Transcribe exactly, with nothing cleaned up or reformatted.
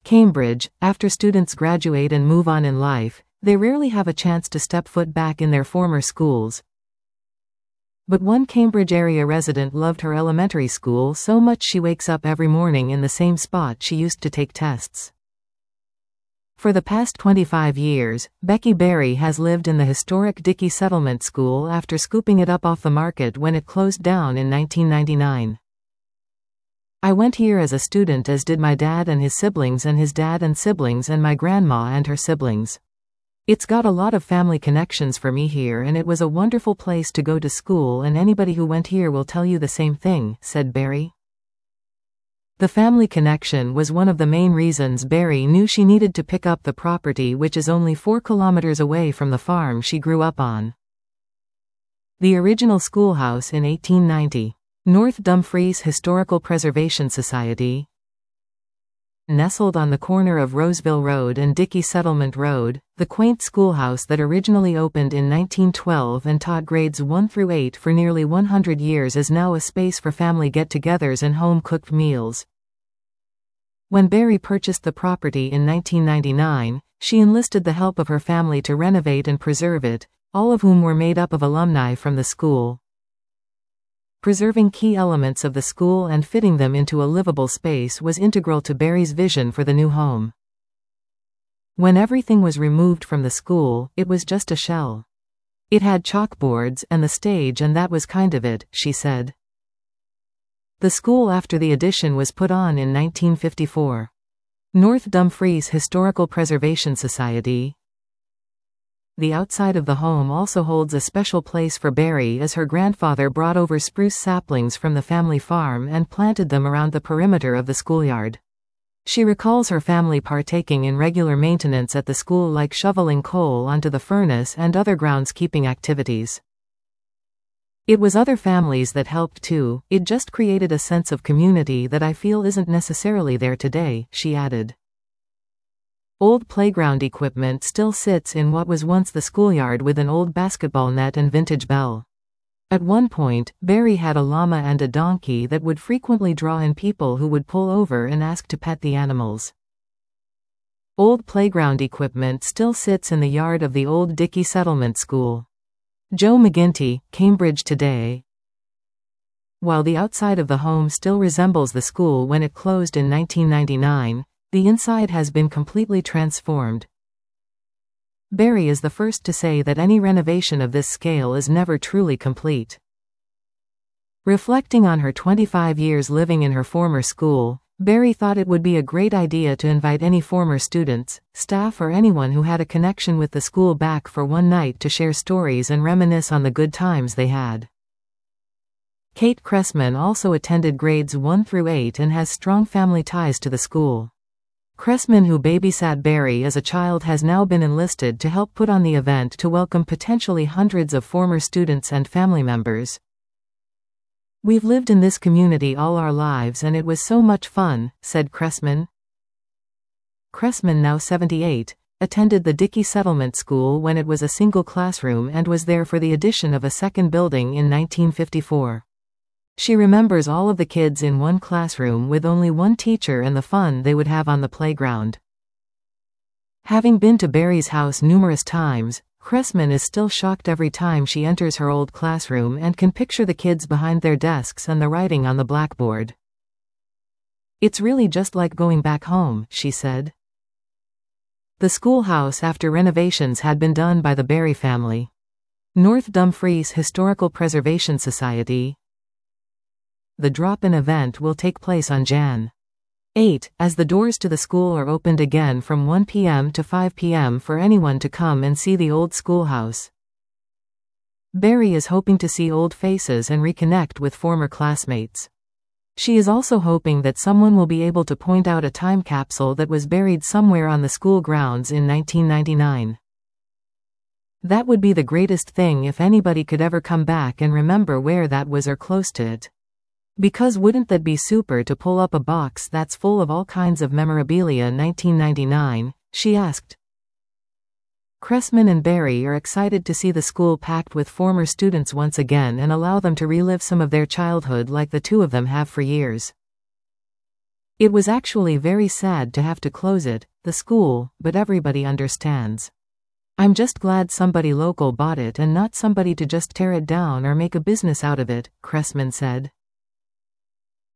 Cambridge. After students graduate and move on in life, they rarely have a chance to step foot back in their former schools. But one Cambridge area resident loved her elementary school so much she wakes up every morning in the same spot she used to take tests. For the past twenty-five years, Becky Berry has lived in the historic Dickey Settlement School after scooping it up off the market when it closed down in nineteen ninety-nine. "I went here as a student, as did my dad and his siblings and his dad and siblings and my grandma and her siblings. It's got a lot of family connections for me here, and it was a wonderful place to go to school, and anybody who went here will tell you the same thing," said Berry. The family connection was one of the main reasons Berry knew she needed to pick up the property, which is only four kilometers away from the farm she grew up on. The original schoolhouse in eighteen ninety. North Dumfries Historical Preservation Society. Nestled on the corner of Roseville Road and Dickey Settlement Road, the quaint schoolhouse that originally opened in nineteen twelve and taught grades one through eight for nearly one hundred years is now a space for family get-togethers and home-cooked meals. When Berry purchased the property in nineteen ninety-nine, she enlisted the help of her family to renovate and preserve it, all of whom were made up of alumni from the school. Preserving key elements of the school and fitting them into a livable space was integral to Berry's vision for the new home. When everything was removed from the school, it was just a shell. "It had chalkboards and the stage, and that was kind of it," she said. The school after the addition was put on in nineteen fifty-four. North Dumfries Historical Preservation Society. The outside of the home also holds a special place for Berry, as her grandfather brought over spruce saplings from the family farm and planted them around the perimeter of the schoolyard. She recalls her family partaking in regular maintenance at the school, like shoveling coal onto the furnace and other groundskeeping activities. "It was other families that helped too. It just created a sense of community that I feel isn't necessarily there today," she added. Old playground equipment still sits in what was once the schoolyard, with an old basketball net and vintage bell. At one point, Berry had a llama and a donkey that would frequently draw in people who would pull over and ask to pet the animals. Old playground equipment still sits in the yard of the old Dickey Settlement School. Joe McGinty, Cambridge Today. While the outside of the home still resembles the school when it closed in nineteen ninety-nine, the inside has been completely transformed. Berry is the first to say that any renovation of this scale is never truly complete. Reflecting on her twenty-five years living in her former school, Berry thought it would be a great idea to invite any former students, staff, or anyone who had a connection with the school back for one night to share stories and reminisce on the good times they had. Kate Cressman also attended grades one through eight and has strong family ties to the school. Cressman, who babysat Berry as a child, has now been enlisted to help put on the event to welcome potentially hundreds of former students and family members. "We've lived in this community all our lives and it was so much fun," said Cressman. Cressman, now seventy-eight, attended the Dickey Settlement School when it was a single classroom and was there for the addition of a second building in nineteen fifty-four. She remembers all of the kids in one classroom with only one teacher and the fun they would have on the playground. Having been to Berry's house numerous times, Cressman is still shocked every time she enters her old classroom and can picture the kids behind their desks and the writing on the blackboard. "It's really just like going back home," she said. The schoolhouse after renovations had been done by the Berry family. North Dumfries Historical Preservation Society. The drop-in event will take place on January eighth, as the doors to the school are opened again from one p m to five p m for anyone to come and see the old schoolhouse. Berry is hoping to see old faces and reconnect with former classmates. She is also hoping that someone will be able to point out a time capsule that was buried somewhere on the school grounds in nineteen ninety-nine. That would be the greatest thing if anybody could ever come back and remember where that was or close to it. Because wouldn't that be super to pull up a box that's full of all kinds of memorabilia? nineteen ninety-nine, she asked. Cressman and Berry are excited to see the school packed with former students once again and allow them to relive some of their childhood like the two of them have for years. It was actually very sad to have to close it, the school, but everybody understands. I'm just glad somebody local bought it and not somebody to just tear it down or make a business out of it, Cressman said.